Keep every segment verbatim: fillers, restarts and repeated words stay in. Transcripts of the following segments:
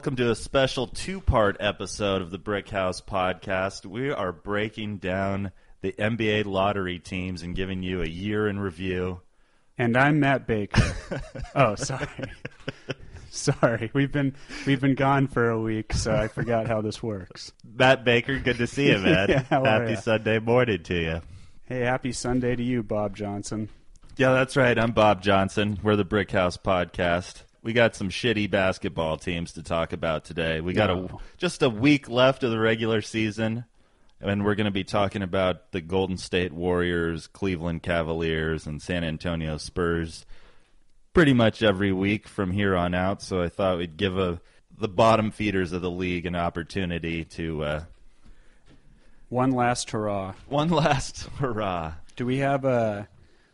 welcome to a special two-part episode of the Brick House Podcast. We are breaking down the N B A lottery teams and giving you a year in review. And I'm Matt Baker. Oh, sorry. Sorry. We've been we've been gone for a week, so I forgot how this works. Matt Baker, good to see you, man. Yeah, how are Happy ya? Sunday morning to you. Hey, happy Sunday to you, Bob Johnson. Yeah, that's right. I'm Bob Johnson. We're the Brick House Podcast. We got some shitty basketball teams to talk about today. We got No. a, just a week left of the regular season, and we're going to be talking about the Golden State Warriors, Cleveland Cavaliers, and San Antonio Spurs pretty much every week from here on out. So I thought we'd give a, the bottom feeders of the league an opportunity to uh, One last hurrah. one last hurrah. Do we have a...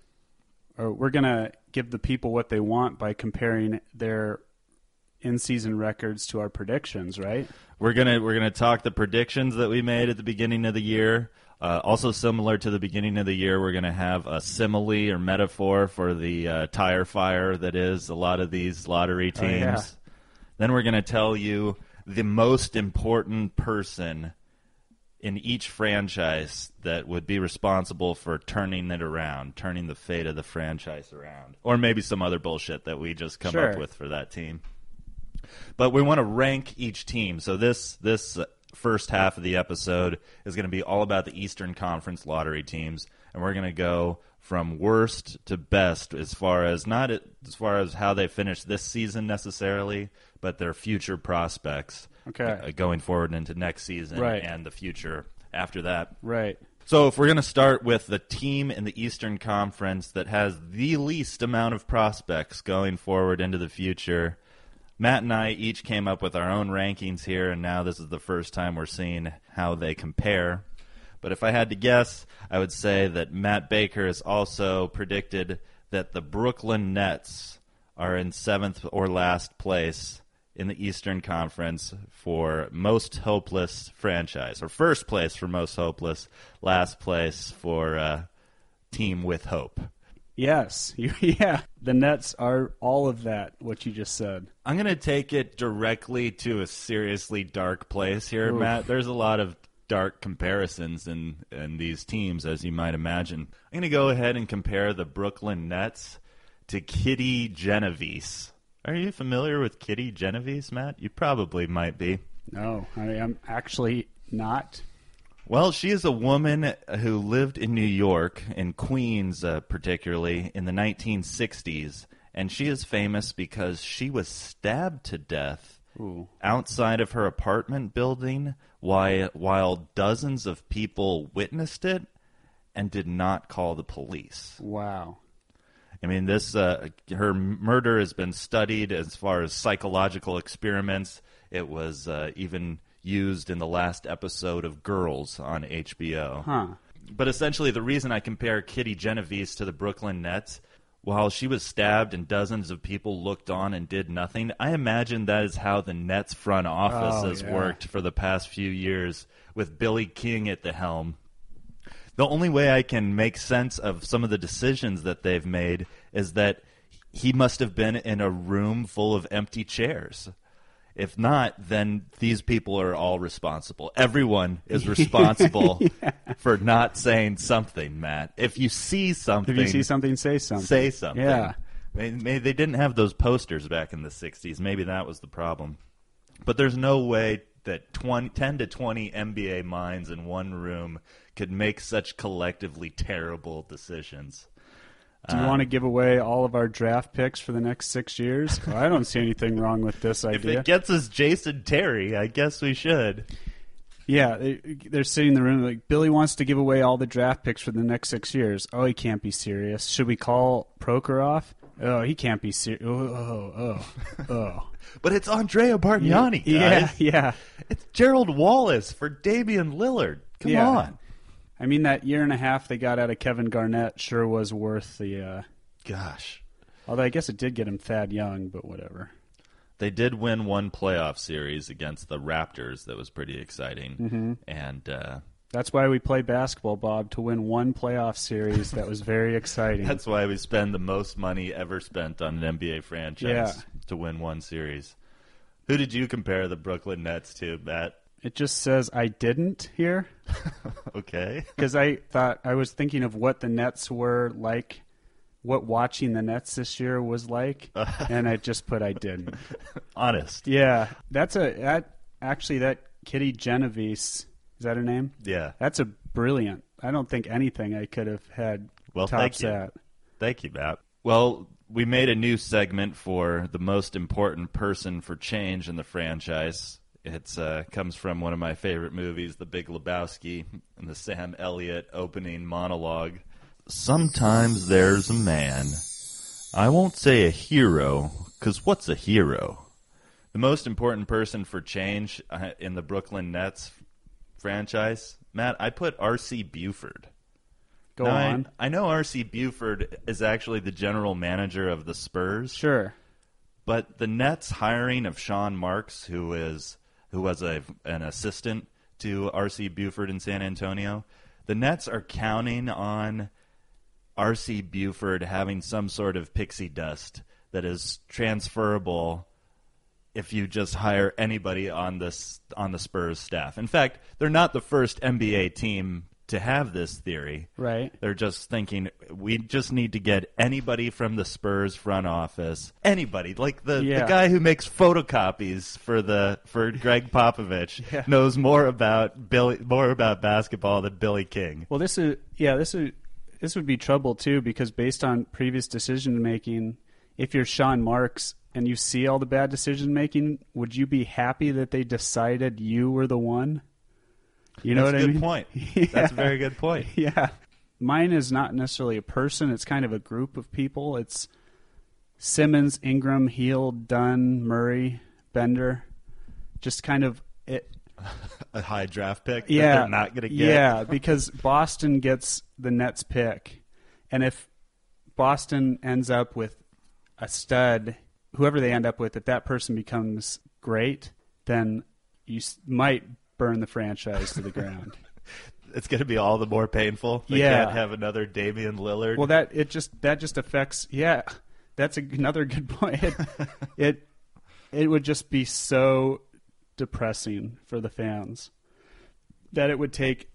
Or we're going to give the people what they want by comparing their in-season records to our predictions, right? We're gonna we're gonna talk the predictions that we made at the beginning of the year. Uh, also similar to the beginning of the year, we're gonna have a simile or metaphor for the uh, tire fire that is a lot of these lottery Oh, teams. yeah. Then we're gonna tell you the most important person in each franchise that would be responsible for turning it around, turning the fate of the franchise around, or maybe some other bullshit that we just come Sure. up with for that team. But we want to rank each team. So this this first half of the episode is going to be all about the Eastern Conference lottery teams, and we're going to go from worst to best as far as not as far as how they finish this season necessarily, but their future prospects Okay. uh, going forward into next season Right. and the future after that. Right. So if we're going to start with the team in the Eastern Conference that has the least amount of prospects going forward into the future, Matt and I each came up with our own rankings here, and now this is the first time we're seeing how they compare. But if I had to guess, I would say that Matt Baker has also predicted that the Brooklyn Nets are in seventh or last place in the Eastern Conference for most hopeless franchise, or first place for most hopeless, last place for uh, team with hope. Yes. You, yeah. The Nets are all of that, what you just said. I'm going to take it directly to a seriously dark place here, Oof. Matt. There's a lot of dark comparisons in, in these teams, as you might imagine. I'm going to go ahead and compare the Brooklyn Nets to Kitty Genovese. Are you familiar with Kitty Genovese, Matt? You probably might be. No, I am actually not. Well, she is a woman who lived in New York, in Queens uh, particularly, in the nineteen sixties, and she is famous because she was stabbed to death Ooh. outside of her apartment building while, while dozens of people witnessed it and did not call the police. Wow. I mean, this uh, her murder has been studied as far as psychological experiments. It was uh, even used in the last episode of Girls on H B O. Huh. But essentially, the reason I compare Kitty Genovese to the Brooklyn Nets, while she was stabbed and dozens of people looked on and did nothing, I imagine that is how the Nets front office Oh, has yeah. worked for the past few years with Billy King at the helm. The only way I can make sense of some of the decisions that they've made is that he must have been in a room full of empty chairs. If not, then these people are all responsible. Everyone is responsible Yeah. for not saying something, Matt. If you see something, If you see something, say something. say something. Yeah. Maybe, maybe they didn't have those posters back in the sixties. Maybe that was the problem. But there's no way that twenty, ten to twenty N B A minds in one room could make such collectively terrible decisions. Do you Uh, want to give away all of our draft picks for the next six years? Well, I don't see anything wrong with this If idea. it gets us Jason Terry, I guess we should. Yeah, they, they're sitting in the room like, Billy wants to give away all the draft picks for the next six years. Oh, he can't be serious. Should we call Prokhorov? Oh, he can't be serious. Oh, oh, oh, oh. But it's Andrea Bargnani, guys. Yeah, yeah. It's Gerald Wallace for Damian Lillard. Come Yeah. on. I mean, that year and a half they got out of Kevin Garnett sure was worth the... Uh, Gosh. although I guess it did get him Thad Young, but whatever. They did win one playoff series against the Raptors that was pretty exciting. Mm-hmm. And uh, That's why we play basketball, Bob, to win one playoff series that was very exciting. that's why we spend the most money ever spent on an N B A franchise Yeah. to win one series. Who did you compare the Brooklyn Nets to, Matt? It just says I didn't here. Okay. Because I thought I was thinking of what the Nets were like, what watching the Nets this year was like, and I just put I didn't. Honest. Yeah, that's a that actually that Kitty Genovese, is that her name? Yeah. That's a brilliant. I don't think anything I could have had Well, tops thank you. that. Thank you, Matt. Well, we made a new segment for the most important person for change in the franchise. It uh, comes from one of my favorite movies, The Big Lebowski, and the Sam Elliott opening monologue. Sometimes there's a man. I won't say a hero, because what's a hero? The most important person for change uh, in the Brooklyn Nets franchise, Matt, I put R C Buford. Go now, on. I, I know R C Buford is actually the general manager of the Spurs. Sure. But the Nets hiring of Sean Marks, who is who was a, an assistant to R C Buford in San Antonio, the Nets are counting on R C Buford having some sort of pixie dust that is transferable if you just hire anybody on this on the Spurs staff. In fact, they're not the first N B A team to have this theory. Right. They're just thinking, we just need to get anybody from the Spurs front office. Anybody. Like the, Yeah. the guy who makes photocopies for the for Greg Popovich Yeah. knows more about Billy more about basketball than Billy King. Well, this is yeah, this is this would be trouble too, because based on previous decision making, if you're Sean Marks and you see all the bad decision making, would you be happy that they decided you were the one? You know That's what a I good mean? point. Yeah. That's a very good point. Yeah. Mine is not necessarily a person, it's kind of a group of people. It's Simmons, Ingram, Heel, Dunn, Murray, Bender. Just kind of it. A high draft pick that Yeah, they're not going to get. Yeah, because Boston gets the Nets pick, and if Boston ends up with a stud, whoever they end up with, if that person becomes great, then you s- might burn the franchise to the ground. It's going to be all the more painful. They Yeah. can't have another Damian Lillard. Well, that it just that just affects. Yeah, that's a, another good point. It, it it would just be so depressing for the fans that it would take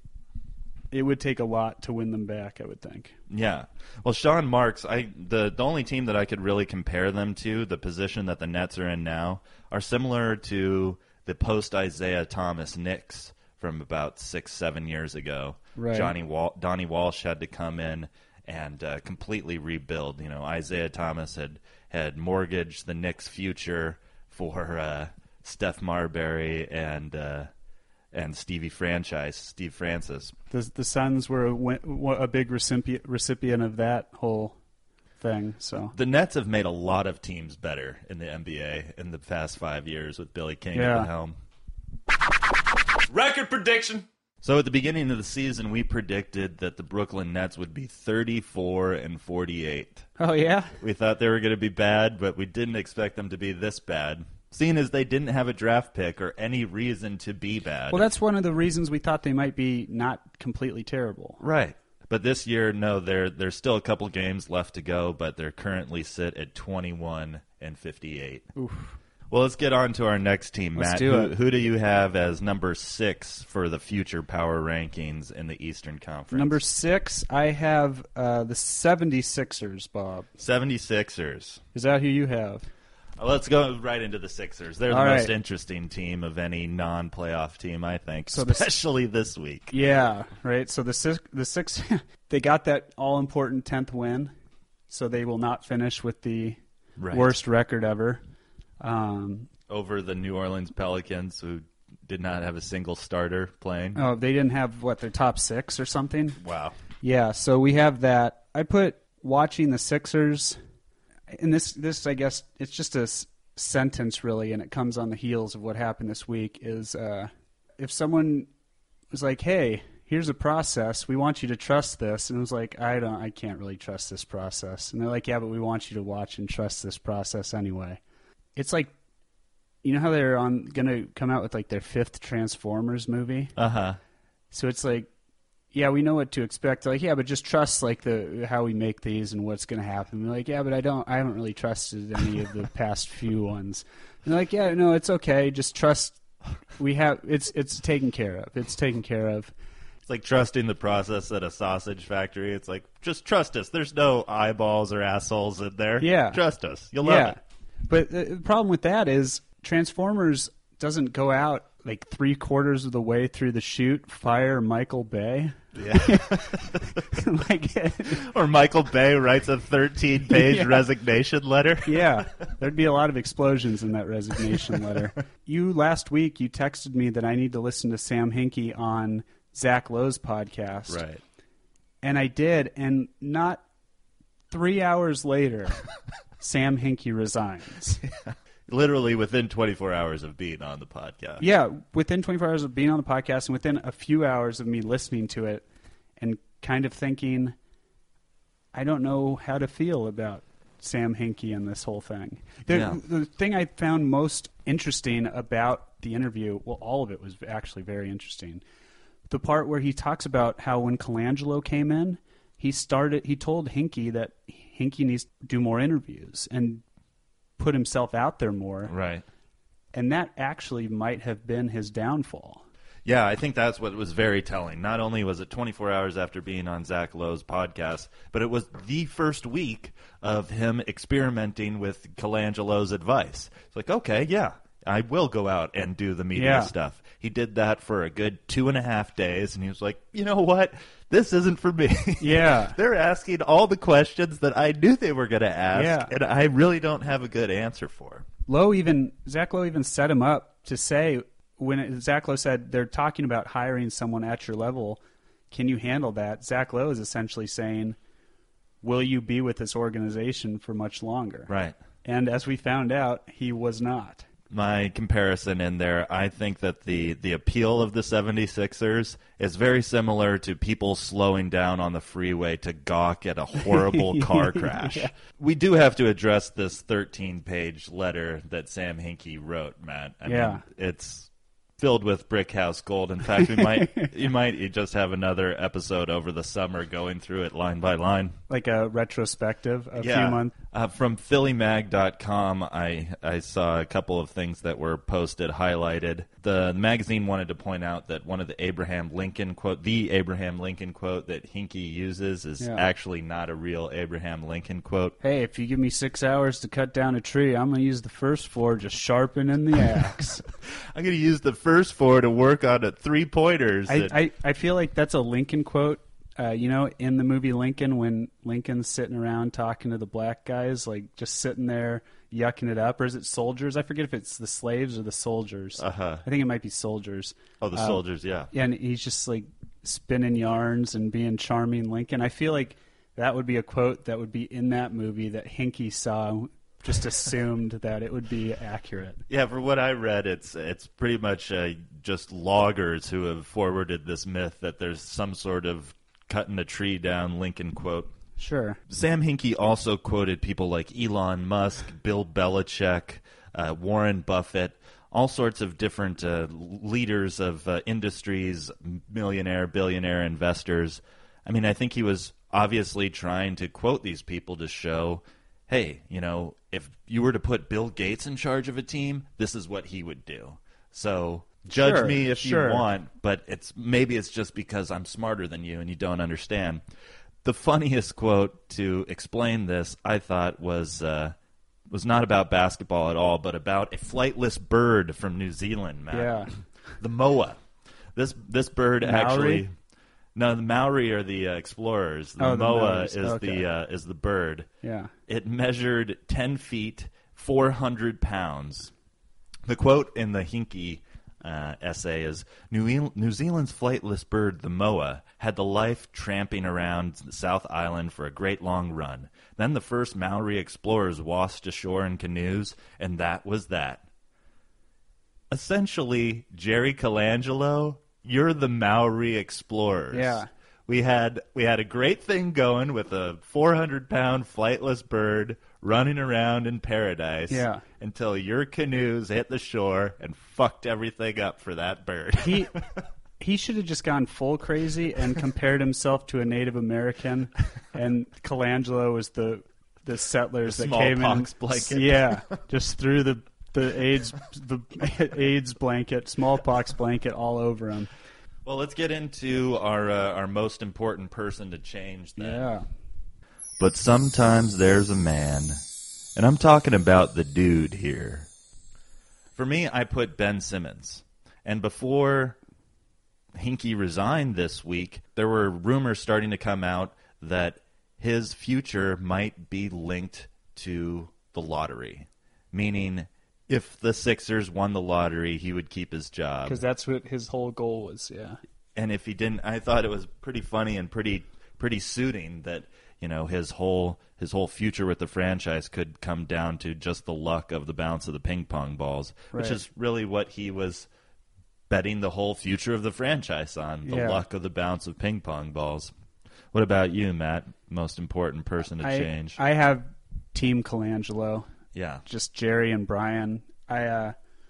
it would take a lot to win them back, I would think. Yeah. Well, Sean Marks, I the, the only team that I could really compare them to, the position that the Nets are in now, are similar to the post-Isaiah Thomas Knicks from about six, seven years ago. Right. Johnny Wal- Donnie Walsh had to come in and uh, completely rebuild. You know, Isaiah Thomas had, had mortgaged the Knicks' future for uh, Steph Marbury and uh, and Stevie Franchise, Steve Francis. The the Suns were a, win- a big recipient recipient of that whole thing. So The Nets have made a lot of teams better in the N B A in the past five years with Billy King Yeah. at the helm. Record prediction. So at the beginning of the season, we predicted that the Brooklyn Nets would be thirty-four and forty-eight. oh yeah, We thought they were going to be bad, but we didn't expect them to be this bad. Seeing as they didn't have a draft pick or any reason to be bad. well that's one of the reasons we thought they might be not completely terrible. Right. But this year, no, there there's still a couple games left to go, but they're currently sit at twenty-one and fifty-eight. Oof. Well, let's get on to our next team, Let's Matt. do who, it. who do you have as number six for the future power rankings in the Eastern Conference? Number six, I have uh, the seventy-sixers, Bob. seventy-sixers. Is that who you have? Uh, Let's go right into the Sixers. They're the All most right. interesting team of any non-playoff team, I think, So the s- especially this week. Yeah, right. So the six, the six, they got that all-important tenth win, so they will not finish with the Right. worst record ever. Um, Over the New Orleans Pelicans, who did not have a single starter playing. oh, they didn't have what their top six or something. Wow. Yeah, so we have that. I put watching the Sixers, and this, this I guess, it's just a s- sentence really, and it comes on the heels of what happened this week, is uh, if someone was like, hey, here's a process, we want you to trust this, and it was like, I don't, I can't really trust this process. And they're like, yeah, but we want you to watch and trust this process anyway. It's like, you know how they're on going to come out with like their fifth Transformers movie? Uh-huh. So it's like, yeah, we know what to expect. Like, yeah, but just trust like the how we make these and what's going to happen. We're like, yeah, but I don't, I haven't really trusted any of the past few ones. And they're like, yeah, no, it's okay. Just trust. We have it's it's taken care of. It's taken care of. It's like trusting the process at a sausage factory. It's like, just trust us. There's no eyeballs or assholes in there. Yeah. Trust us. You'll love yeah. it. But the problem with that is Transformers doesn't go out like three quarters of the way through the shoot, fire Michael Bay. Yeah. like, or Michael Bay writes a thirteen-page Yeah. resignation letter. yeah, there'd be a lot of explosions in that resignation letter. You, last week, you texted me that I need to listen to Sam Hinkie on Zach Lowe's podcast. Right. And I did, and not three hours later, Sam Hinkie resigns. Literally within twenty-four hours of being on the podcast. Yeah, within twenty-four hours of being on the podcast and within a few hours of me listening to it and kind of thinking, I don't know how to feel about Sam Hinkie and this whole thing. The, Yeah. the thing I found most interesting about the interview, well, all of it was actually very interesting. The part where he talks about how when Colangelo came in, he started. He told Hinkie that Hinkie needs to do more interviews and put himself out there more. Right. And that actually might have been his downfall. Yeah, I think that's what was very telling. Not only was it twenty-four hours after being on Zach Lowe's podcast, but it was the first week of him experimenting with Colangelo's advice. It's like, okay, yeah, I will go out and do the media Yeah. stuff. He did that for a good two and a half days, and he was like, you know what? This isn't for me. Yeah. They're asking all the questions that I knew they were going to ask, Yeah. and I really don't have a good answer for. Lowe even Zach Lowe even set him up to say when it, Zach Lowe said they're talking about hiring someone at your level, can you handle that? Zach Lowe is essentially saying, will you be with this organization for much longer? Right. And as we found out, he was not. My comparison in there, I think that the, the appeal of the seventy-sixers is very similar to people slowing down on the freeway to gawk at a horrible car crash. Yeah. We do have to address this thirteen-page letter that Sam Hinkie wrote, Matt. I Yeah. mean, it's filled with brick house gold. In fact, we might you might just have another episode over the summer going through it line by line. Like a retrospective, a Yeah. few months. Uh, from Philly Mag dot com, I, I saw a couple of things that were posted, highlighted. The magazine wanted to point out that one of the Abraham Lincoln quote, the Abraham Lincoln quote that Hinkie uses is Yeah. actually not a real Abraham Lincoln quote. Hey, if you give me six hours to cut down a tree, I'm going to use the first four just sharpening the axe. I'm going to use the first four to work on a three-pointers. I, that- I, I feel like that's a Lincoln quote. Uh, you know, in the movie Lincoln, when Lincoln's sitting around talking to the black guys, like just sitting there yucking it up, or is it soldiers? I forget if it's the slaves or the soldiers. Uh-huh. I think it might be soldiers. oh, the uh, soldiers, yeah. Yeah, and he's just like spinning yarns and being charming Lincoln. I feel like that would be a quote that would be in that movie that Hinkie saw, just assumed that it would be accurate. Yeah, for what I read, it's it's pretty much uh, just loggers who have forwarded this myth that there's some sort of cutting a tree down Lincoln quote. Sure. Sam Hinkie also quoted people like Elon Musk, Bill Belichick, uh, Warren Buffett, all sorts of different uh, leaders of uh, industries, millionaire, billionaire investors. I mean, I think he was obviously trying to quote these people to show, hey, you know, if you were to put Bill Gates in charge of a team, this is what he would do. So judge Sure, me if sure. you want, but it's maybe it's just because I'm smarter than you and you don't understand. The funniest quote to explain this, I thought, was uh, was not about basketball at all, but about a flightless bird from New Zealand, Matt. Yeah. The moa. This this bird Maori? actually. No, the Maori are the uh, explorers. The Oh, the moa Maoris. is Okay. the uh, is the bird. Yeah. It measured ten feet, four hundred pounds. The quote in the Hinkie uh, essay is, New, e- New Zealand's flightless bird, the moa, had the life tramping around the South Island for a great long run. Then the first Maori explorers washed ashore in canoes, and that was that. Essentially, Jerry Colangelo, you're the Maori explorers. Yeah. We had we had a great thing going with a four hundred pound flightless bird running around in paradise Yeah. until your canoes hit the shore and fucked everything up for that bird. He He should have just gone full crazy and compared himself to a Native American, and Colangelo was the the settlers The that came in. smallpox blanket. Yeah, just threw the the AIDS the AIDS blanket, smallpox blanket all over him. Well, let's get into our uh, our most important person to change then. Yeah. But sometimes there's a man, and I'm talking about the dude here. For me, I put Ben Simmons. And before Hinkie resigned this week, there were rumors starting to come out that his future might be linked to the lottery, meaning if the Sixers won the lottery, he would keep his job. Because that's what his whole goal was, yeah. And if he didn't, I thought it was pretty funny and pretty pretty suiting that, you know, his whole his whole future with the franchise could come down to just the luck of the bounce of the ping pong balls, right. which is really what he was betting the whole future of the franchise on, the yeah. luck of the bounce of ping pong balls. What about you, Matt? Most important person to I, change. I have Team Colangelo. Yeah. Just Jerry and Brian. I, uh,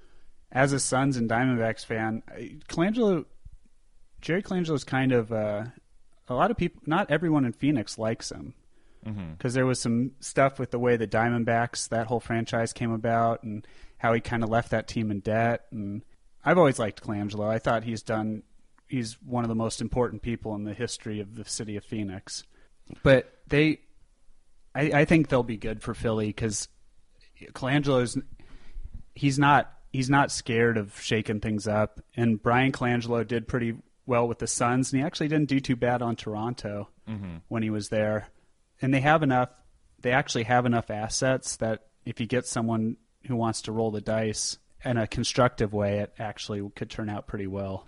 as a Suns and Diamondbacks fan, I, Colangelo, Jerry Colangelo is kind of, uh, a lot of people, not everyone in Phoenix likes him. Because mm-hmm. there was some stuff with the way the Diamondbacks, that whole franchise came about, and how he kind of left that team in debt. And I've always liked Colangelo. I thought he's done, he's one of the most important people in the history of the city of Phoenix. But they, I, I think they'll be good for Philly because Colangelo's, he's not, he's not scared of shaking things up. And Brian Colangelo did pretty well with the Suns, and he actually didn't do too bad on Toronto mm-hmm. when he was there. And they have enough, they actually have enough assets that if you get someone who wants to roll the dice in a constructive way, it actually could turn out pretty well.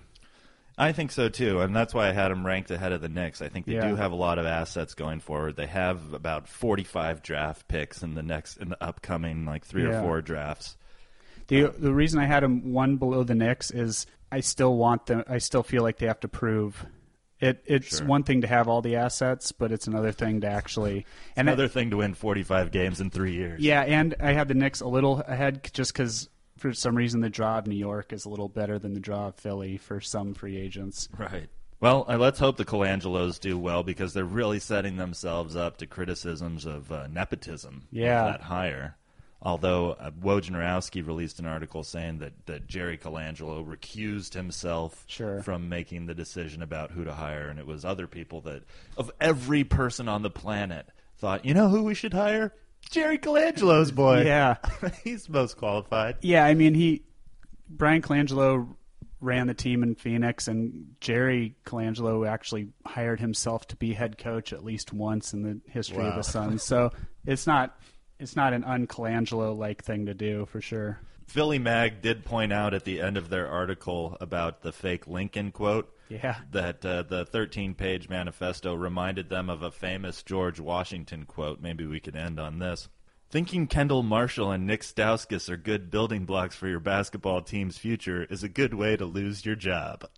I think so too, and that's why I had them ranked ahead of the Knicks. I think they yeah. do have a lot of assets going forward. They have about forty-five draft picks in the next in the upcoming like three yeah. or four drafts. The the reason I had them one below the Knicks is I still want them. I still feel like they have to prove it. It's sure. one thing to have all the assets, but it's another thing to actually. It's and another it, thing to win forty-five games in three years. Yeah, and I had the Knicks a little ahead just because. For some reason, the draw of New York is a little better than the draw of Philly for some free agents. Right. Well, uh, let's hope the Colangelos do well because they're really setting themselves up to criticisms of uh, nepotism. Yeah. Of that hire. Although uh, Wojnarowski released an article saying that, that Jerry Colangelo recused himself sure. from making the decision about who to hire, and it was other people that, of every person on the planet, thought, you know who we should hire? Jerry Colangelo's boy. Yeah. He's most qualified. Yeah, I mean, he Brian Colangelo ran the team in Phoenix, and Jerry Colangelo actually hired himself to be head coach at least once in the history wow. of the Suns. So it's not it's not an un-Colangelo-like thing to do, for sure. Philly Mag did point out at the end of their article about the fake Lincoln quote yeah. that uh, the thirteen-page manifesto reminded them of a famous George Washington quote. Maybe we could end on this. Thinking Kendall Marshall and Nick Stauskas are good building blocks for your basketball team's future is a good way to lose your job.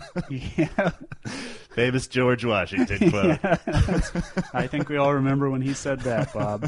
yeah. Famous George Washington quote. yeah, I think we all remember when he said that, Bob.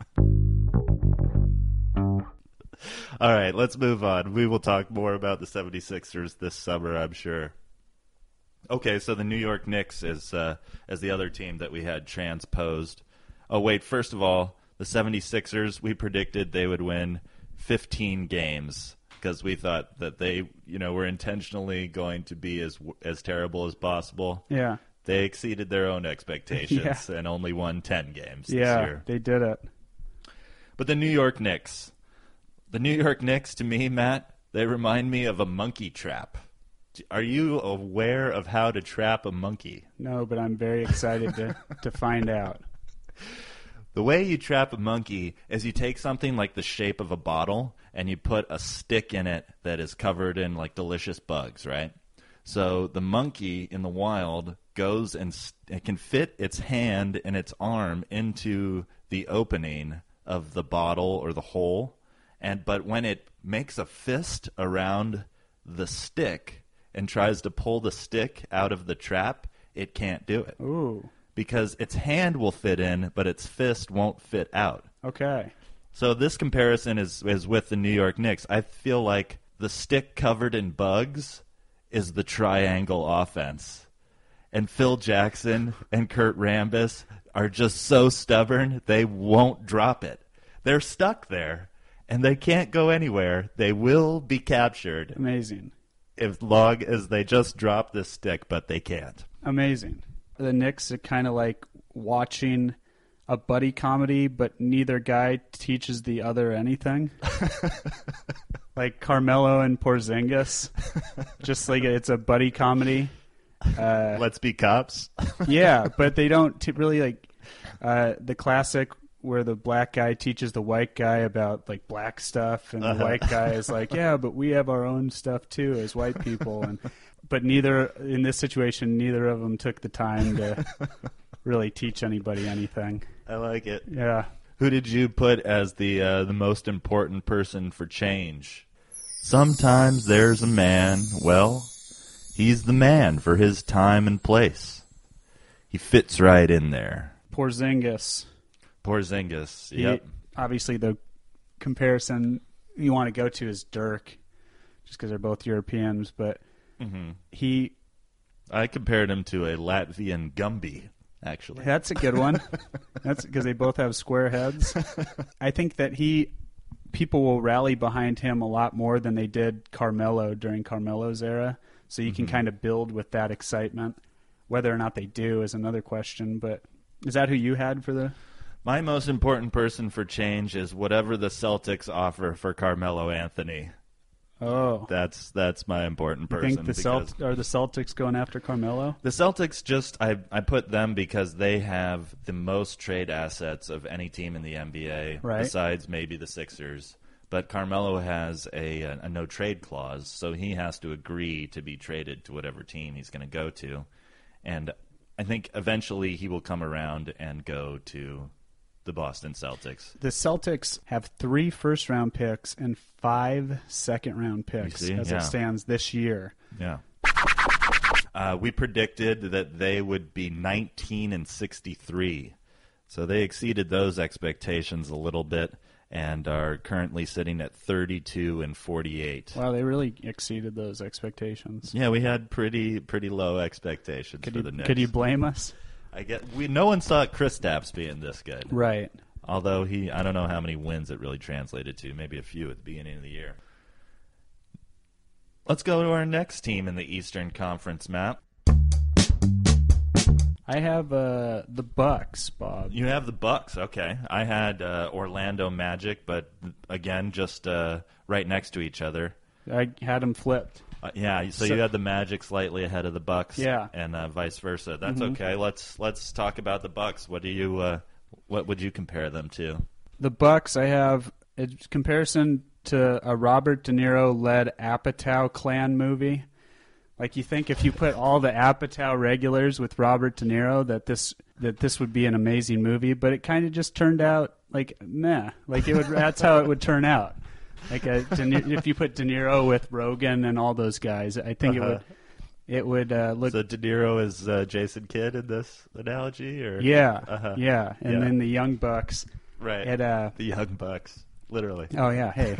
All right, let's move on. We will talk more about the seventy-sixers this summer, I'm sure. Okay, so the New York Knicks is uh, as the other team that we had transposed. Oh, wait, first of all, the seventy-sixers, we predicted they would win fifteen games because we thought that they, you know, were intentionally going to be as as terrible as possible. Yeah. They exceeded their own expectations yeah. and only won ten games yeah, this year. They did it. But the New York Knicks, the New York Knicks, to me, Matt, they remind me of a monkey trap. Are you aware of how to trap a monkey? No, but I'm very excited to, to find out. The way you trap a monkey is you take something like the shape of a bottle and you put a stick in it that is covered in like delicious bugs, right? So the monkey in the wild goes and st- it can fit its hand and its arm into the opening of the bottle or the hole, and but when it makes a fist around the stick and tries to pull the stick out of the trap, it can't do it. Ooh. Because its hand will fit in, but its fist won't fit out. Okay. So this comparison is, is with the New York Knicks. I feel like the stick covered in bugs is the triangle offense. And Phil Jackson and Kurt Rambis are just so stubborn, they won't drop it. They're stuck there, and they can't go anywhere. They will be captured. Amazing. As long as they just drop this stick, but they can't. Amazing. The Knicks are kind of like watching a buddy comedy, but neither guy teaches the other anything. Like Carmelo and Porzingis. Just like it's a buddy comedy. Uh, Let's be cops. yeah, but they don't t- really like uh, the classic where the black guy teaches the white guy about like black stuff, and uh-huh. the white guy is like, yeah, but we have our own stuff too as white people. And but neither in this situation, neither of them took the time to really teach anybody anything. I like it. Yeah. Who did you put as the uh, the most important person for change? Sometimes there's a man, well, he's the man for his time and place. He fits right in there. Porzingis. Porzingis, He, yep. Obviously, the comparison you want to go to is Dirk, just because they're both Europeans. But mm-hmm. he, I compared him to a Latvian Gumby, actually. That's a good one. That's because they both have square heads. I think that he, people will rally behind him a lot more than they did Carmelo during Carmelo's era. So you can mm-hmm. kind of build with that excitement. Whether or not they do is another question. But is that who you had for the? My most important person for change is whatever the Celtics offer for Carmelo Anthony. Oh, That's that's my important you person. think the Celt- are the Celtics going after Carmelo? The Celtics just I I put them because they have the most trade assets of any team in the N B A, right. besides maybe the Sixers. But Carmelo has a, a, a no trade clause, so he has to agree to be traded to whatever team he's going to go to, and I think eventually he will come around and go to the Boston Celtics. The Celtics have three first-round picks and five second-round picks see? as Yeah. it stands this year. Yeah. Uh, we predicted that they would be nineteen and sixty-three, so they exceeded those expectations a little bit and are currently sitting at thirty-two and forty-eight. Wow, they really exceeded those expectations. Yeah, we had pretty pretty low expectations Could for you, the Knicks. could you blame us? I get we no one saw Kristaps being this good. Right. Although he I don't know how many wins it really translated to, maybe a few at the beginning of the year. Let's go to our next team in the Eastern Conference, Matt. I have uh, the Bucks, Bob. You have the Bucks, okay. I had uh, Orlando Magic, but again, just uh, right next to each other. I had them flipped. Uh, yeah, so, So- you had the Magic slightly ahead of the Bucks, Yeah. and uh, vice versa. That's Mhm. okay. Let's let's talk about the Bucks. What do you uh, what would you compare them to? The Bucks, I have a comparison to a Robert De Niro-led Apatow clan movie. Like, you think if you put all the Apatow regulars with Robert De Niro that this that this would be an amazing movie, but it kind of just turned out like meh. Like it would. That's how it would turn out. Like a, De Niro, if you put De Niro with Rogan and all those guys, I think Uh-huh. it would it would uh, look. So De Niro is uh, Jason Kidd in this analogy, or yeah, Uh-huh. yeah, and Yeah. then the Young Bucks. right? It, uh, the Young Bucks, literally. oh yeah, hey,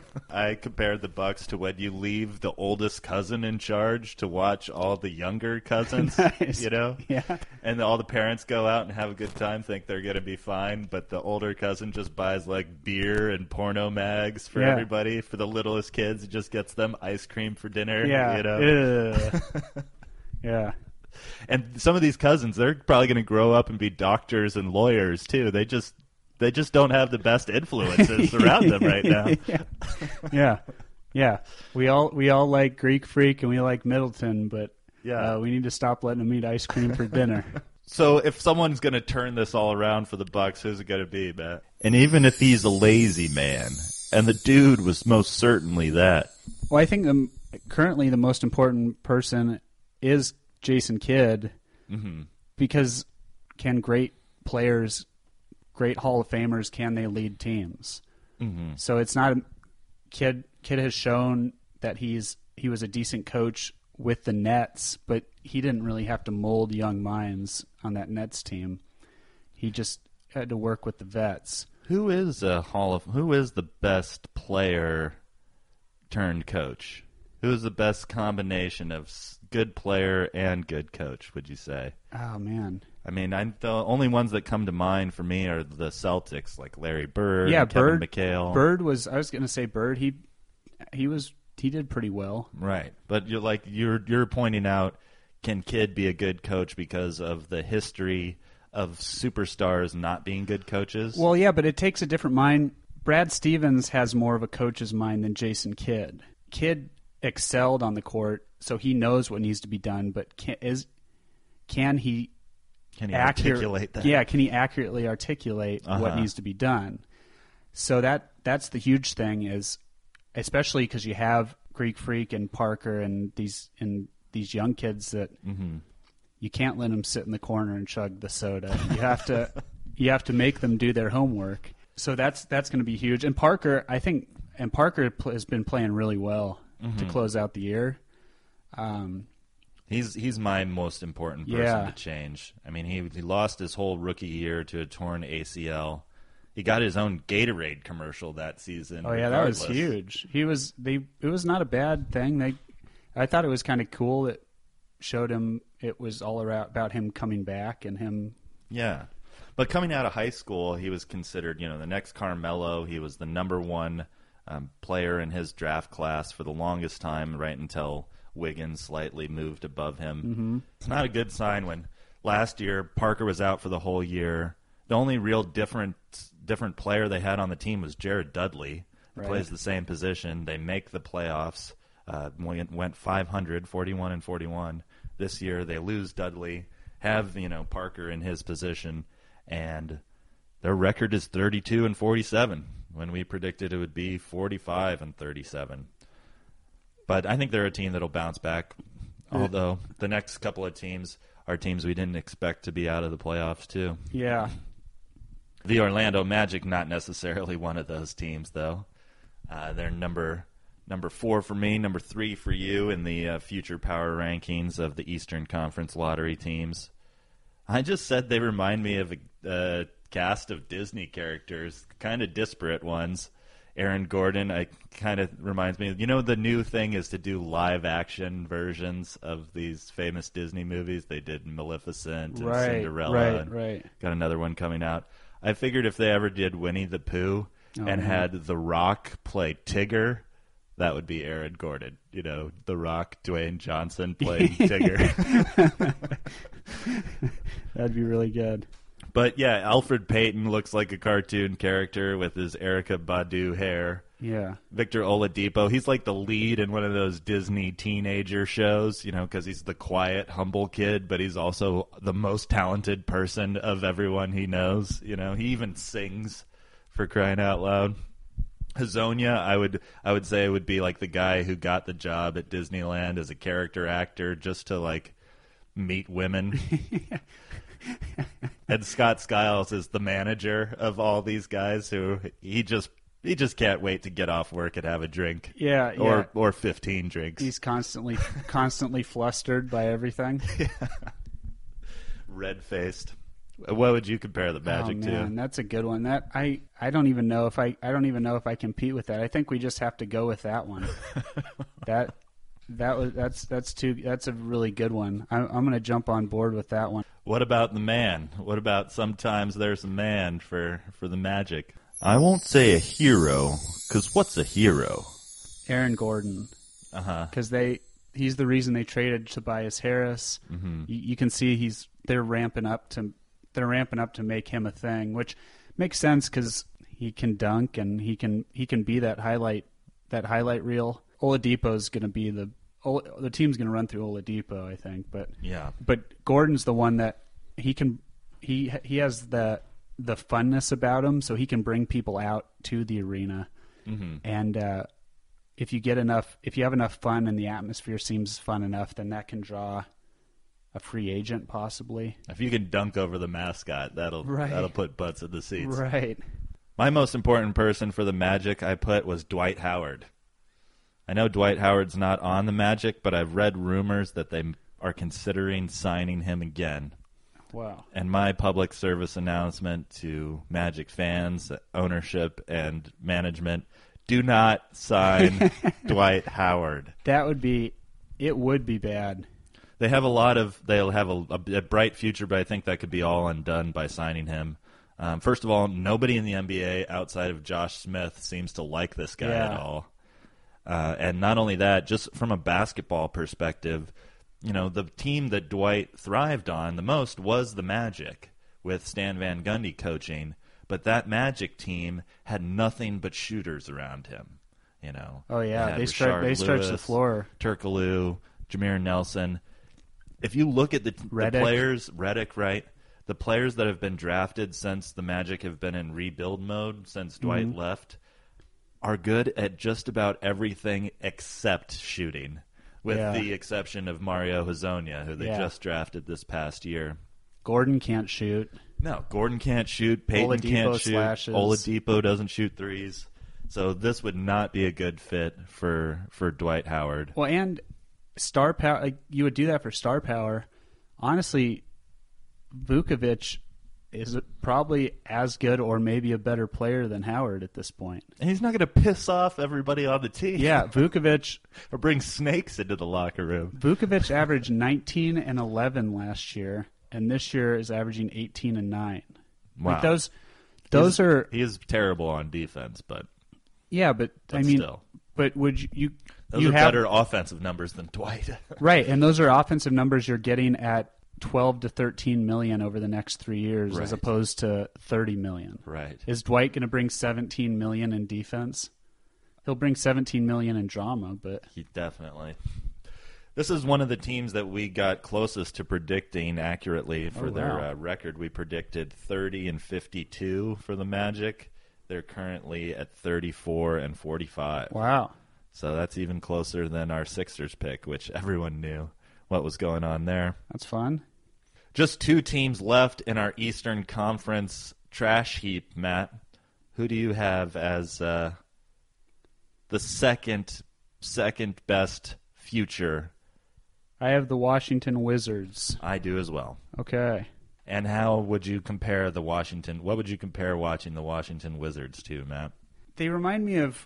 I compared the Bucks to when you leave the oldest cousin in charge to watch all the younger cousins, Nice. you know? yeah, And all the parents go out and have a good time, think they're going to be fine, but the older cousin just buys like beer and porno mags for Yeah. everybody. For the littlest kids, it just gets them ice cream for dinner, yeah, you know? Ugh. yeah. And some of these cousins, they're probably going to grow up and be doctors and lawyers too. They just they just don't have the best influences around them right now. yeah. yeah, yeah. We all we all like Greek Freak and we like Middleton, but Yeah. uh, we need to stop letting them eat ice cream for dinner. So if someone's going to turn this all around for the Bucks, who's it going to be, Matt? And even if he's a lazy man, and the dude was most certainly that. Well, I think the, currently the most important person is Jason Kidd, Mm-hmm. because can great players, great Hall of Famers, can they lead teams? Mm-hmm. So it's not Kidd. Kidd has shown that he's he was a decent coach with the Nets, but he didn't really have to mold young minds on that Nets team. He just had to work with the vets. Who is a Hall of? Who is the best player turned coach? Who's the best combination of s- good player and good coach, would you say? Oh, man. I mean, I, the only ones that come to mind for me are the Celtics, like Larry Bird, Yeah, Kevin Bird, McHale. Bird was, I was going to say Bird, he he was, he did pretty well. Right. But you're like, you're, you're pointing out, can Kidd be a good coach because of the history of superstars not being good coaches? Well, yeah, but it takes a different mind. Brad Stevens has more of a coach's mind than Jason Kidd. Kidd excelled on the court, so he knows what needs to be done, but can, is, can he... Can he accurate, articulate that? Yeah, can he accurately articulate Uh-huh. what needs to be done? So that that's the huge thing is, especially because you have Greek Freak and Parker and these and these young kids that Mm-hmm. you can't let them sit in the corner and chug the soda. You have to you have to make them do their homework. So that's that's going to be huge. And Parker, I think, and Parker pl- has been playing really well Mm-hmm. to close out the year. Um, He's he's my most important person Yeah. to change. I mean, he he lost his whole rookie year to a torn A C L. He got his own Gatorade commercial that season. Oh yeah, that was regardless. huge. He was they. It was not a bad thing. They, I thought it was kind of cool. It showed him. It was all around about him coming back and him. Yeah, but coming out of high school, he was considered, you know, the next Carmelo. He was the number one um, player in his draft class for the longest time, right until Wiggins slightly moved above him. Mm-hmm. It's not a good sign when last year Parker was out for the whole year. The only real different different player they had on the team was Jared Dudley, who Right. plays the same position. They make the playoffs. Uh, went went five hundred, forty-one and forty-one. This year they lose Dudley, have, you know, Parker in his position, and their record is thirty-two and forty-seven when we predicted it would be forty-five and thirty-seven. But I think they're a team that'll bounce back, although the next couple of teams are teams we didn't expect to be out of the playoffs too. Yeah, The Orlando Magic, not necessarily one of those teams, though. Uh, they're number number four for me, number three for you in the uh, future power rankings of the Eastern Conference lottery teams. I just said they remind me of a, a cast of Disney characters, kind of disparate ones. Aaron Gordon, I kind of reminds me. You know, the new thing is to do live action versions of these famous Disney movies. They did Maleficent and right, Cinderella. right, and right. Got another one coming out. I figured if they ever did Winnie the Pooh Oh, and man. had The Rock play Tigger, that would be Aaron Gordon. You know, The Rock, Dwayne Johnson playing Tigger. That'd be really good. But yeah, Alfred Payton looks like a cartoon character with his Erykah Badu hair. Yeah, Victor Oladipo, he's like the lead in one of those Disney teenager shows, you know, because he's the quiet, humble kid, but he's also the most talented person of everyone he knows. You know, he even sings, for crying out loud. Hazonia, I would I would say would be like the guy who got the job at Disneyland as a character actor just to like meet women. And Scott Skiles is the manager of all these guys who he just he just can't wait to get off work and have a drink. yeah, Or yeah. or fifteen drinks. He's constantly constantly flustered by everything. Red faced. What would you compare the Magic oh, man, to? that's a good one. That I, I don't even know if I I don't even know if I compete with that. I think we just have to go with that one. that that was that's that's too that's a really good one. I, I'm going to jump on board with that one. What about the man? What about sometimes there's a man for, for the Magic? I won't say a hero, because what's a hero? Aaron Gordon, Uh-huh. because they he's the reason they traded Tobias Harris. Mm-hmm. You, you can see he's they're ramping up to they're ramping up to make him a thing, which makes sense because he can dunk and he can he can be that highlight that highlight reel. Oladipo's going to be the Ol- the team's going to run through Oladipo, I think, but Yeah. but Gordon's the one that he can he he has the the funness about him, so he can bring people out to the arena. Mm-hmm. And uh, if you get enough, if you have enough fun and the atmosphere seems fun enough, then that can draw a free agent possibly. If you can dunk over the mascot, that'll Right. that'll put butts in the seats. Right. My most important person for the Magic I put was Dwight Howard. I know Dwight Howard's not on the Magic, but I've read rumors that they are considering signing him again. Wow. And my public service announcement to Magic fans, ownership, and management, Do not sign Dwight Howard. That would be, it would be bad. They have a lot of, they'll have a, a, a bright future, but I think that could be all undone by signing him. Um, first of all, nobody in the N B A outside of Josh Smith seems to like this guy Yeah. at all. Uh, and not only that, just from a basketball perspective, you know, the team that Dwight thrived on the most was the Magic with Stan Van Gundy coaching. But that Magic team had nothing but shooters around him. You know. Oh, yeah. had They, stretch, they Rashard stretch the Lewis, floor. Turkoglu, Jameer Nelson. If you look at the, the Redick. players, Redick, right? The players that have been drafted since the Magic have been in rebuild mode since Dwight Mm-hmm. left are good at just about everything except shooting, with Yeah. the exception of Mario Hezonja, who they Yeah. just drafted this past year. Gordon can't shoot. No, Gordon can't shoot. Peyton Oladipo can't shoot. slashes. Oladipo doesn't shoot threes. So this would not be a good fit for, for Dwight Howard. Well, and star power, like you would do that for star power. Honestly, Vukovic is probably as good or maybe a better player than Howard at this point. And he's not going to piss off everybody on the team. Yeah, Vukovic or bring snakes into the locker room. Vukovic averaged nineteen and eleven last year, and this year is averaging eighteen and nine. Wow. Like those those He's- are He is terrible on defense, but, yeah, but, but I mean, still. but would you you, Those you are have better offensive numbers than Dwight. right, and those are offensive numbers you're getting at twelve to thirteen million over the next three years, Right. as opposed to thirty million. Right. Is Dwight going to bring seventeen million in defense? He'll bring seventeen million in drama, but He definitely. This is one of the teams that we got closest to predicting accurately for Oh, their wow. uh, record. We predicted thirty and fifty-two for the Magic. They're currently at thirty-four and forty-five. wow. So that's even closer than our Sixers pick, which everyone knew what was going on there. That's fun. Just two teams left in our Eastern Conference trash heap, Matt. Who do you have as uh, the second second best future? I have the Washington Wizards. I do as well. Okay. And how would you compare the Washington? What would you compare watching the Washington Wizards to, Matt? They remind me of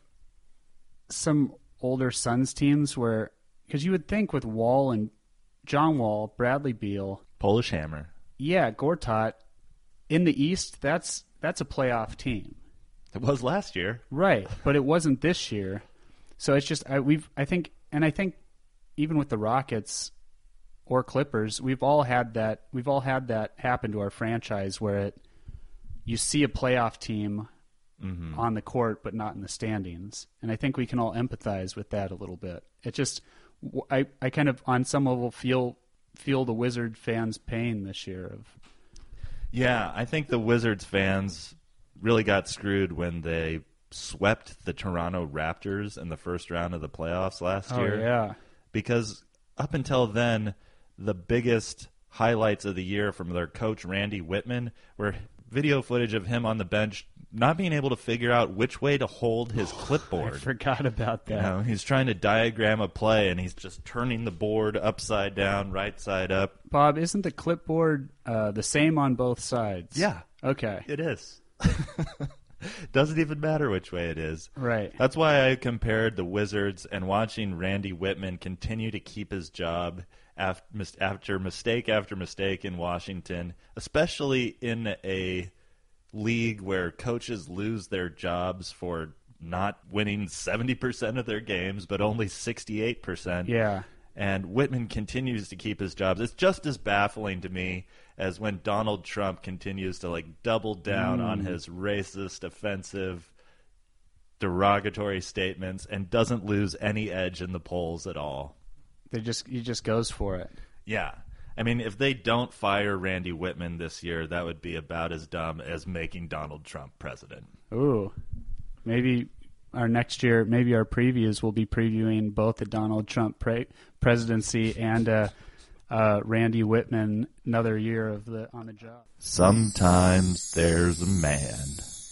some older Suns teams where, because you would think with Wall and John Wall, Bradley Beal, Polish Hammer. yeah, Gortat, in the East, that's that's a playoff team. It was last year. Right, but it wasn't this year. So it's just I, we've I think and I think even with the Rockets or Clippers, we've all had that we've all had that happen to our franchise where it you see a playoff team Mm-hmm. on the court but not in the standings. And I think we can all empathize with that a little bit. It just I I kind of on some level feel feel the Wizard fans' pain this year of Yeah, I think the Wizards fans really got screwed when they swept the Toronto Raptors in the first round of the playoffs last oh year. yeah. Because up until then, the biggest highlights of the year from their coach, Randy Whitman, were video footage of him on the bench not being able to figure out which way to hold his I clipboard. forgot about that. You know, he's trying to diagram a play, and he's just turning the board upside down, right side up. Bob, isn't the clipboard uh, the same on both sides? Yeah, Okay. it is. Doesn't even matter which way it is. Right. That's why I compared the Wizards and watching Randy Whitman continue to keep his job after, after mistake after mistake in Washington, especially in a league where coaches lose their jobs for not winning seventy percent of their games, but only sixty-eight percent. Yeah. And Whitman continues to keep his jobs. It's just as baffling to me as when Donald Trump continues to like double down Mm. on his racist, offensive, derogatory statements and doesn't lose any edge in the polls at all. They just he just goes for it. Yeah. I mean, if they don't fire Randy Whitman this year, that would be about as dumb as making Donald Trump president. Ooh. Maybe our next year, maybe our previews will be previewing both the Donald Trump pre- presidency and uh, uh, Randy Whitman another year of the on the job. Sometimes there's a man.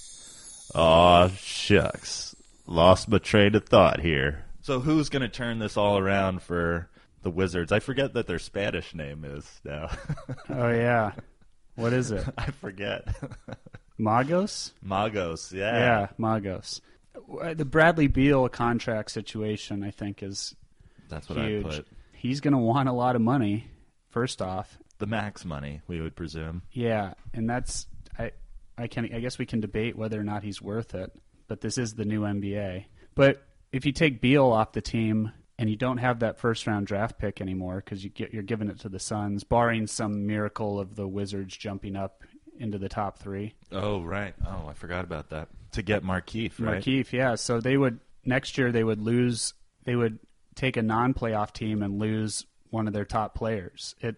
Aw, shucks. Lost my train of thought here. So who's going to turn this all around for the Wizards? I forget that their Spanish name is now. Oh yeah. What is it? I forget. Magos? Magos, yeah. Yeah, Magos. The Bradley Beal contract situation, I think, is That's what huge. I put. He's going to want a lot of money, first off. The max money, we would presume. Yeah, and that's I I can I guess we can debate whether or not he's worth it, but this is the new N B A. But if you take Beal off the team and you don't have that first round draft pick anymore because you get you're giving it to the Suns, barring some miracle of the Wizards jumping up into the top three. Oh, right. Oh, I forgot about that. To get Markieff, right? Markieff, yeah. So they would next year they would lose. They would take a non-playoff team and lose one of their top players. It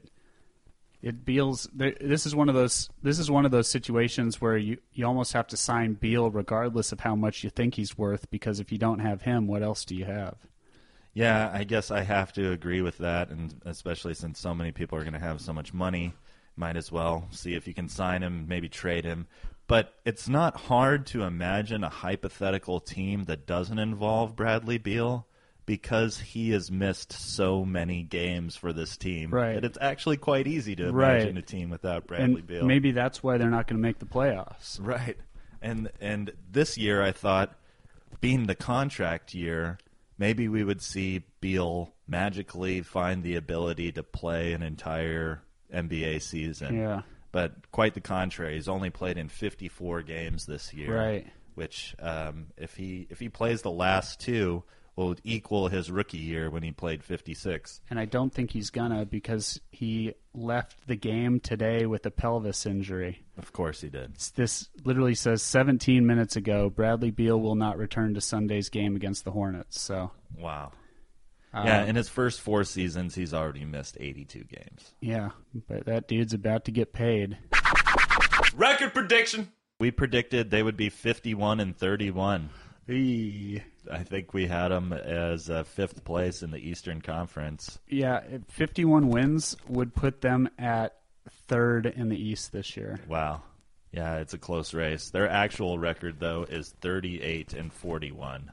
it Beal's. This is one of those. This is one of those situations where you you almost have to sign Beal regardless of how much you think he's worth, because if you don't have him, what else do you have? Yeah, I guess I have to agree with that, and especially since so many people are going to have so much money, might as well see if you can sign him, maybe trade him. But it's not hard to imagine a hypothetical team that doesn't involve Bradley Beal, because he has missed so many games for this team. Right. That it's actually quite easy to Right. imagine a team without Bradley And Beal. maybe that's why they're not going to make the playoffs. Right. And and this year I thought, being the contract year, maybe we would see Beal magically find the ability to play an entire N B A season. Yeah. But quite the contrary. He's only played in fifty-four games this year. Right. Which, um, if he if he plays the last two, will equal his rookie year when he played fifty-six. And I don't think he's gonna, because he left the game today with a pelvis injury. Of course he did. It's, this literally says seventeen minutes ago, Bradley Beal will not return to Sunday's game against the Hornets. So Wow. uh, Yeah, in his first four seasons, he's already missed eighty-two games. yeah, but that dude's about to get paid. Record prediction. We predicted they would be fifty-one and thirty-one. Eee. I think we had them as uh, fifth place in the Eastern Conference. Yeah, fifty-one wins would put them at third in the East this year. Wow. Yeah, it's a close race. Their actual record, though, is thirty-eight and forty-one.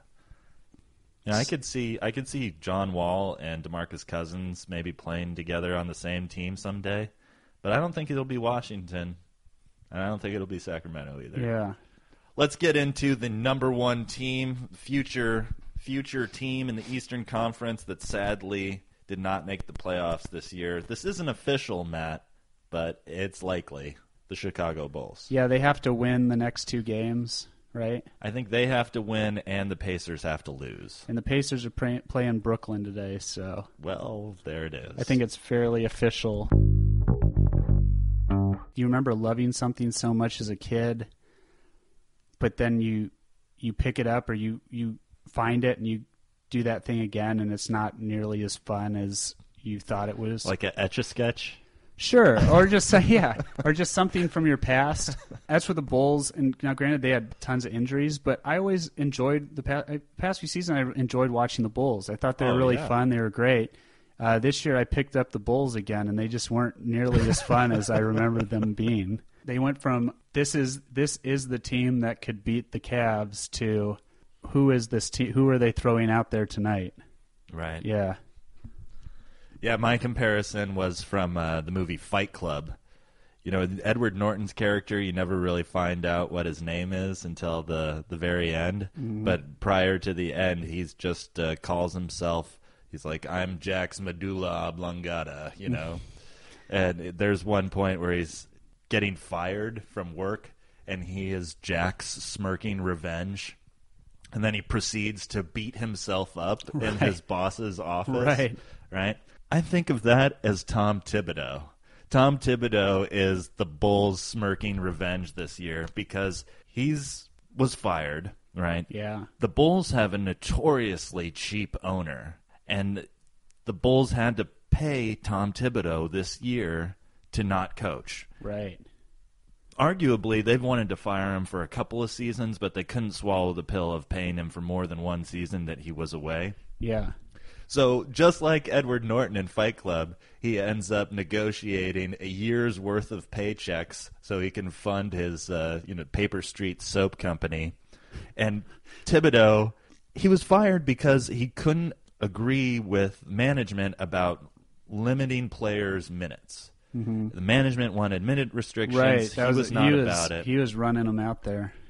Yeah, I could see I could see John Wall and DeMarcus Cousins maybe playing together on the same team someday, but I don't think it'll be Washington, and I don't think it'll be Sacramento either. Yeah. Let's get into the number one team, future future team in the Eastern Conference that sadly did not make the playoffs this year. This isn't official, Matt, but it's likely. The Chicago Bulls. Yeah, they have to win the next two games, right? I think they have to win and the Pacers have to lose. And the Pacers are play- playing Brooklyn today, so Well, there it is. I think it's fairly official. Do you remember loving something so much as a kid, but then you you pick it up or you, you find it and you do that thing again and it's not nearly as fun as you thought it was? Like a Etch-a-Sketch? Sure, or just yeah, or just something from your past. As for the Bulls, and now granted they had tons of injuries, but I always enjoyed the past, past few seasons. I enjoyed watching the Bulls. I thought they were Oh, really yeah. fun. They were great. Uh, this year I picked up the Bulls again, and they just weren't nearly as fun as I remember them being. They went from this is this is the team that could beat the Cavs to who is this team? Who are they throwing out there tonight? Right. Yeah. Yeah, my comparison was from uh, the movie Fight Club. You know, Edward Norton's character, you never really find out what his name is until the, the very end. Mm-hmm. But prior to the end, he's just uh, calls himself, he's like, I'm Jack's medulla oblongata, you know. And it- there's one point where he's getting fired from work, and he is Jack's smirking revenge. And then he proceeds to beat himself up in Right. his boss's office. Right. Right? I think of that as Tom Thibodeau. Tom Thibodeau is the Bulls' smirking revenge this year because he's was fired, right? Yeah. The Bulls have a notoriously cheap owner, and the Bulls had to pay Tom Thibodeau this year to not coach. Right. Arguably, they've wanted to fire him for a couple of seasons, but they couldn't swallow the pill of paying him for more than one season that he was away. Yeah. So just like Edward Norton in Fight Club, he ends up negotiating a year's worth of paychecks so he can fund his uh, you know Paper Street soap company. And Thibodeau, he was fired because he couldn't agree with management about limiting players' minutes. Mm-hmm. The management wanted minute restrictions. Right. That he was, not he was, about it. He was running them out there.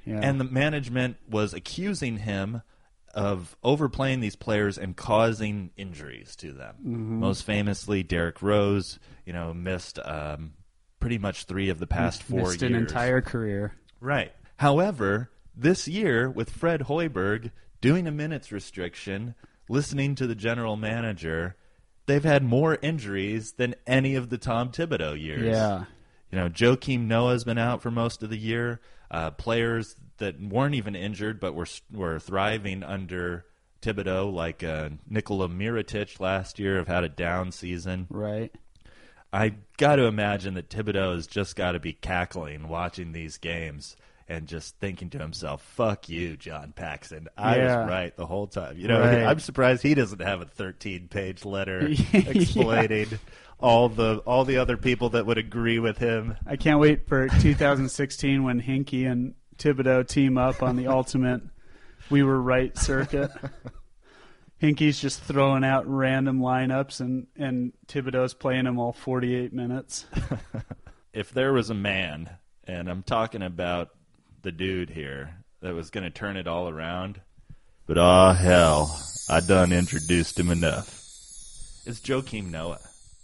Yeah. And the management was accusing him of overplaying these players and causing injuries to them. Mm-hmm. Most famously, Derrick Rose, you know, missed um, pretty much three of the past four Missed years. an entire career. Right. However, this year, with Fred Hoiberg doing a minutes restriction, listening to the general manager, they've had more injuries than any of the Tom Thibodeau years. Yeah. You know, Joakim Noah's been out for most of the year. Uh, players that weren't even injured but were were thriving under Thibodeau, like uh, Nikola Mirotic last year, have had a down season. Right. I got to imagine that Thibodeau has just got to be cackling watching these games and just thinking to himself, fuck you, John Paxson. I Yeah. was right the whole time. You know, Right. I'm surprised he doesn't have a thirteen-page letter Yeah. explaining all the all the other people that would agree with him. I can't wait for two thousand sixteen when Hinkie and Thibodeau team up on the ultimate We Were Right circuit. Hinkie's just throwing out random lineups, and, and Thibodeau's playing them all forty-eight minutes. If there was a man, and I'm talking about the dude here, that was going to turn it all around, but ah hell, I done introduced him enough. It's Joakim Noah.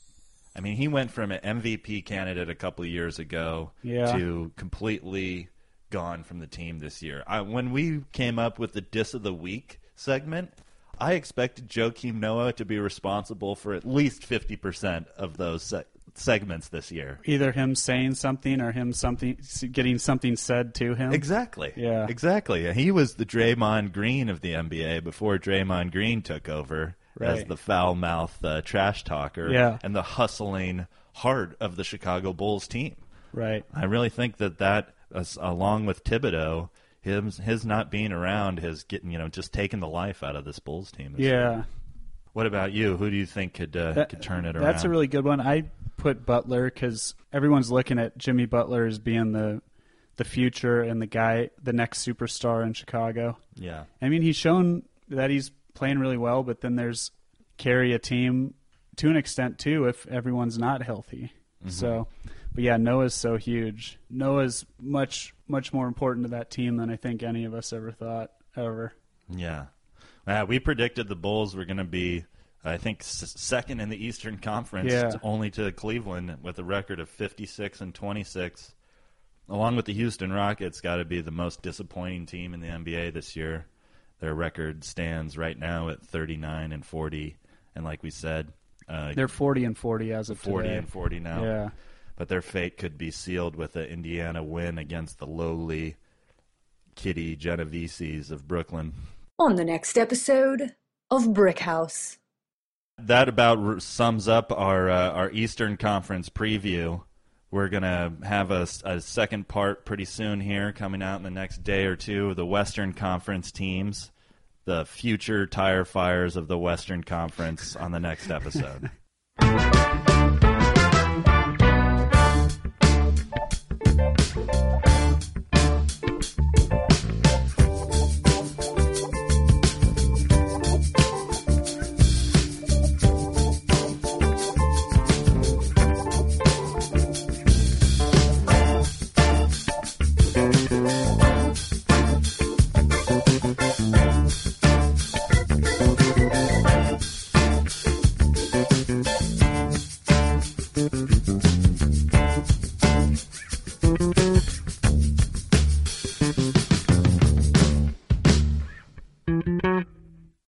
I mean, he went from an M V P candidate a couple of years ago Yeah. to completely gone from the team this year. I, when we came up with the Diss of the Week segment, I expected Joakim Noah to be responsible for at least fifty percent of those se- segments this year. Either him saying something or him something getting something said to him. Exactly. Yeah. Exactly. He was the Draymond Green of the N B A before Draymond Green took over as Right. the foul-mouthed uh, trash talker Yeah. and the hustling heart of the Chicago Bulls team. Right. I really think that that, as, along with Thibodeau, his, his not being around has getting, you know, just taken the life out of this Bulls team. this Yeah. year. What about you? Who do you think could uh, That- could turn it around? That's a really good one. I put Butler because everyone's looking at Jimmy Butler as being the the future and the guy, the next superstar in Chicago. yeah. I mean, he's shown that he's playing really well, but then there's carry a team to an extent too if everyone's not healthy. Mm-hmm. So, but yeah, Noah's so huge. Noah's much much more important to that team than I think any of us ever thought ever. Yeah. Uh, we predicted the Bulls were going to be, I think, s- second in the Eastern Conference, Yeah. t- only to Cleveland with a record of fifty-six and twenty-six. Along with the Houston Rockets, got to be the most disappointing team in the N B A this year. Their record stands right now at thirty-nine and forty, and like we said, uh, They're forty and forty as of forty today. and forty now. Yeah. But their fate could be sealed with an Indiana win against the lowly Kitty Genoveses of Brooklyn. On the next episode of Brick House. That about r- sums up our uh, our Eastern Conference preview. We're going to have a, s- a second part pretty soon here, coming out in the next day or two, of the Western Conference teams, the future tire fires of the Western Conference on the next episode.